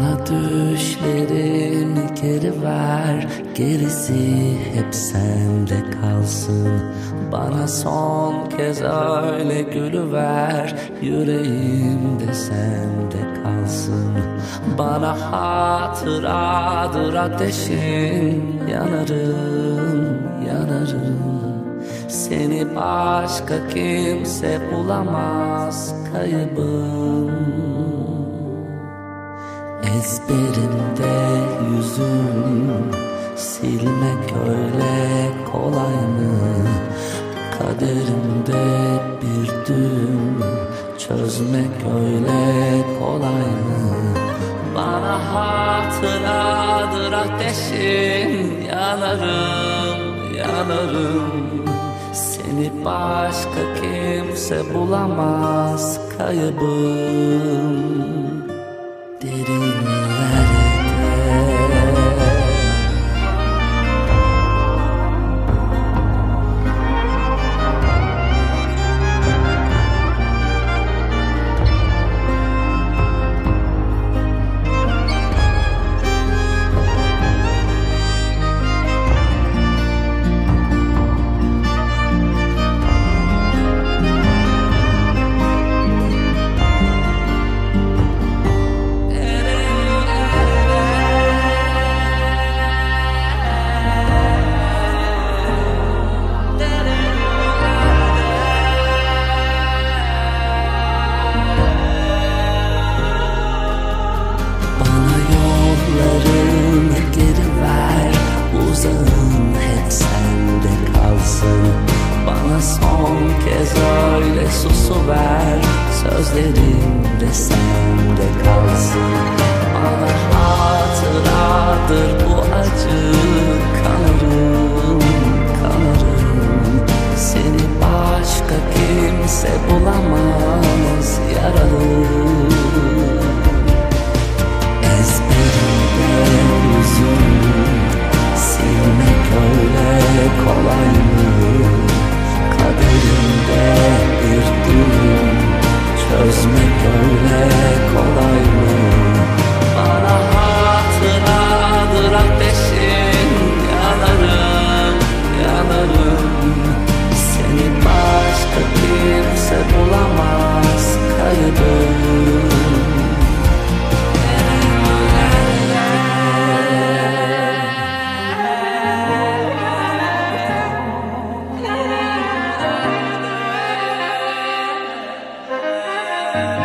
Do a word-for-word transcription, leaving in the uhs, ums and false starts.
Bana düşlerimi geri ver, gerisi hep sende kalsın. Bana son kez öyle gülüver, yüreğimde sende kalsın. Bana hatıradır ateşin, yanarım, yanarım. Seni başka kimse bulamaz, kaybım. Ezberimde yüzüm, silmek öyle kolay mı? Kaderimde bir düğüm, çözmek öyle kolay mı? Bana hatıradır ateşin, yanarım, yanarım. Seni başka kimse bulamaz, kaybım. Derinlerde son kez öyle susuver, sözlerim de sende kalsın. Bana hatıradır bu acı, kanarım, kanarım. Seni başka kimse bulamaz, yaralı. Ezberimde yüzüm, silmek öyle kolay mı? Kaderimde bir düğüm, çözmek öyle kolay mı? Bana hatıradır ateşin, yanarım, yanarım. Seni başka kimse bulamaz, kaybım. Yeah.